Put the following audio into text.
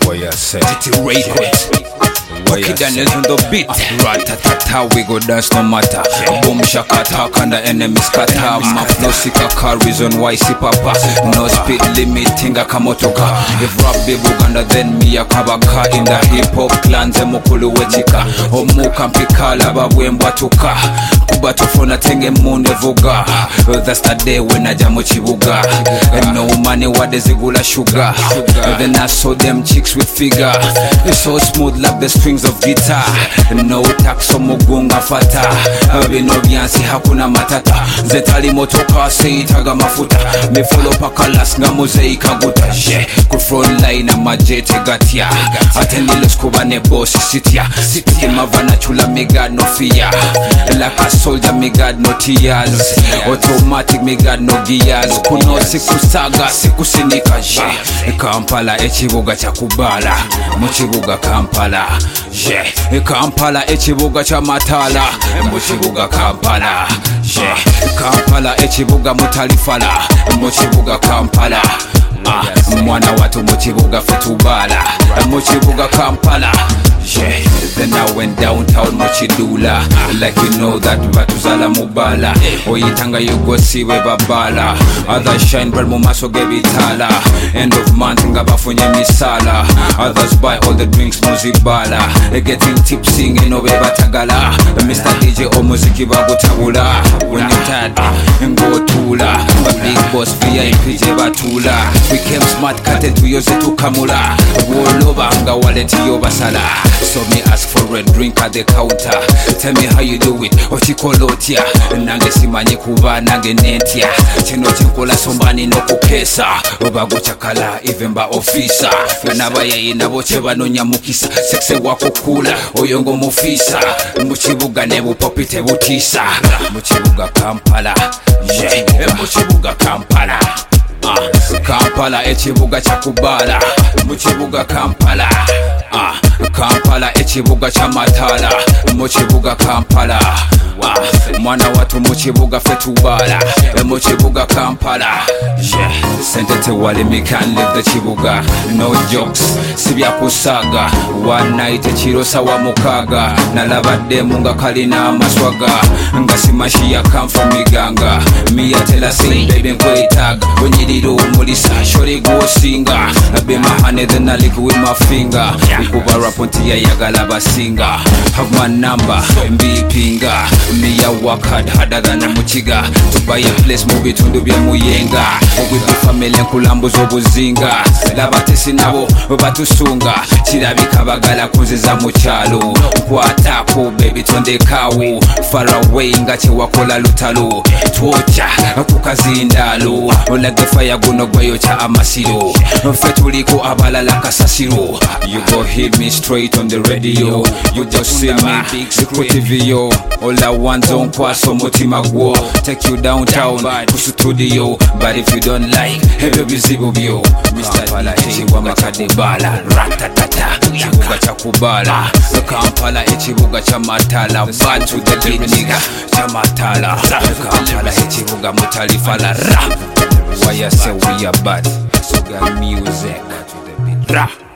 Titi Records. Okay, Daniels on the beat. Ratatata, we go dance no matter. Boom shakata, kanda enemy scatter. My flow sika car reason why si papa. No speed limit, tinga kamotoka. If rap be Buganda, then me a kabaka. In the hip hop clans, mukulu wechika. Omu kampika, laba wembatuka. Kubatofona tenge munde vuga. That's the day when I jamo chibuga. And no money, what is gula sugar. Then I saw them chicks with figure. It's so smooth like the strings of guitar. No taxo mugunga fata. Bino byansi hakuna matata. Zetali motoka seitaga mafuta. Me follow pakalas nga mozaika guta. Ku front line amajete gatia. Atendile skuba ne boss sitia. Sitia mavana chula me got no fear. Like a soldier me got no tears. Automatic me got no gears. Kuno siku saga siku sinika. Kampala echibuga chakubala. Muchibuga Kampala. Kampala echibuga cha matala. Muchibuga Kampala. Kampala echibuga mutalifala. Muchibuga Kampala. Mwana watu muchibuga fetubala. Muchibuga Kampala. Then I went downtown Mochidula. Like you know that Batuzala Mubala. Oyitanga you go see we babala. Others shine but mumaso gebitala. End of month ngabafunye misala. Others buy all the drinks muzibala. Getting tipsy no be batagala. Mr. DJ o muziki bagutabula. When you tired go tula. Big boss VIP batula. We came smart kate tuyoze tukamula. Woloba nga wallet yo basala. So me ask for a drink at the counter. Tell me how you do it, ochikolotia. Nange simanye kuba, nange netia. Chino chenkola sombani no kukesa. Obago chakala, even ba ofisa. Ganaba ye inabo cheba no nyamukisa. Sekse wako kula, oyongo mufisa. Muchibuga nebu popite butisa. Muchibuga Kampala, Muchibuga Kampala. Kampala echibuga chakubala. Muchibuga Kampala. Kampala echibuga cha matala. Muchibuga Kampala. Mwana watu muchibuga fetubala. Muchibuga Kampala. Sentete wale me can't leave the chibuga. No jokes, sibya kusaga. One night echirosa wa mukaga. Nalabade munga kalina maswaga. Ngasimashi ya come from Miganga. Me a tell a sing baby nkwe tag. When you did mulisa, shorty go singer. Be my honey then I lick with my finger. Kuba raponti ya yagalaba singer. Have my number, mbi pinga. Me ya work hard harder than a muchiga. To buy a place movie tundu bya muyenga. We be family nkulambu zobuzinga. Labatesi nabo batusunga. Chirabika bagala kunziza muchalo. Kwatako baby tonde kawo. Far away ngache wakola lutalo. Twocha kukazindalo. Like the fire guno gwayo cha amasiro. Fetuliko abalala kasasiro. You go hit me straight on the radio. You just see me big secret video. All I want on kwaso motima gwo. Take you downtown kusu studio. But if you don't like, hebe bizibu bio. Mr. DJ wa makadebala. Ratatata chibuga chakubala. Kampala echibuga cha matala. Bad to the beat nigga cha matala. Kampala echibuga mutalifala. Why you say we are bad? So got music.